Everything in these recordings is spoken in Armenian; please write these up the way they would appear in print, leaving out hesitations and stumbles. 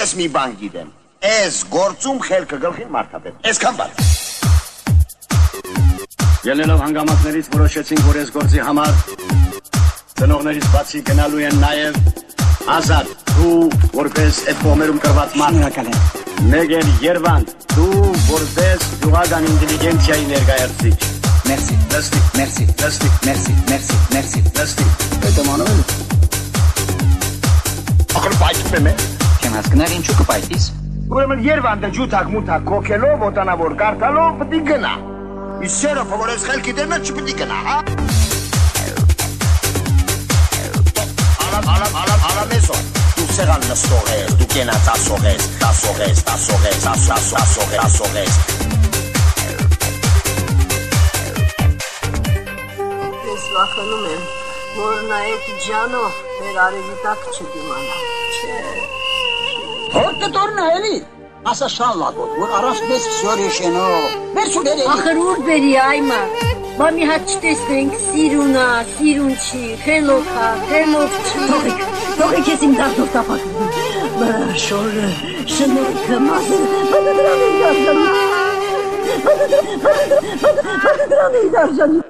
ես մի բան գիտեմ։ Այս գործում խելքը գլխին մարդապետ։ Այսքան բան։ Ելնելով հանգամանքներից որոշեցինք, որ այս գործի համար ծնողներից բացի գնալու են նաև Ազատ, դու որպես այդ կողմերում կրված մարդ։ Մեկ էլ Երվանդ, դու որպես գյուղական ինտելիգենցիայի ներկայացուցիչ։ Merci. Լստի, Merci. լստի, Merci. Merci. Merci. լստի։ Այդ մանովել։ Ախր պայթում եմ։ Չեմ հասկներ ինչու կպայթիս։ Ուրեմն Երվանդը ջութակ մութակ կոքելով, օտանավոր կարդալով պետք է գնա։ Իսկ Սերոփը, որ այս խելքի դերն է, չպետք է գնա, հա։ Ալամեսոն, դու սեղան նստող ես, դու կենաց ասող ես, ասող ես։ Ես վախենում եմ, որ նա այդ ջանո մեր արևի տակ չդիմանա, չէ։ Հորտը տորնա էլի, ասա շալլակոտ, որ առաջ մեզ վսյոր եշենո, վերցու բեր էլի։ Ախր ուր բերի այմա, բա մի հատ չտեսնենք, սիրունա, սիրուն չի, խելոքա, խելոք չի։ Թողեք ես իմ դարդով տապակում, շորը, շնորքը, մազը, բադդրան էի դարժանի։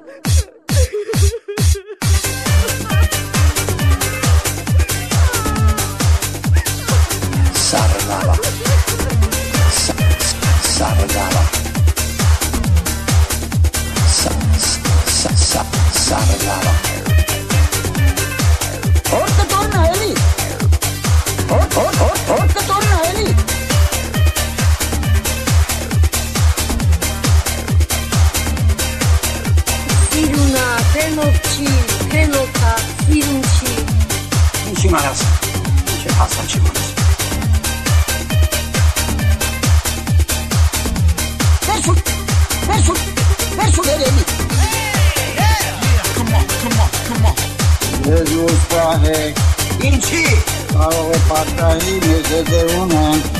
Սարդավա, Սարդավա, Սարդավա։ Հորտը տորնա էլի, հորտը տորնա էլի։ Սիրունա, խելոք չի, խելոքա, սիրուն չի։ Ինչի մարաս, ինչ է հասա չի մարաս։ Վերցու բեր էլի։ Ես ուս պահեք, Ինչի։ կարող է պատահի մեզ է դե ունենք,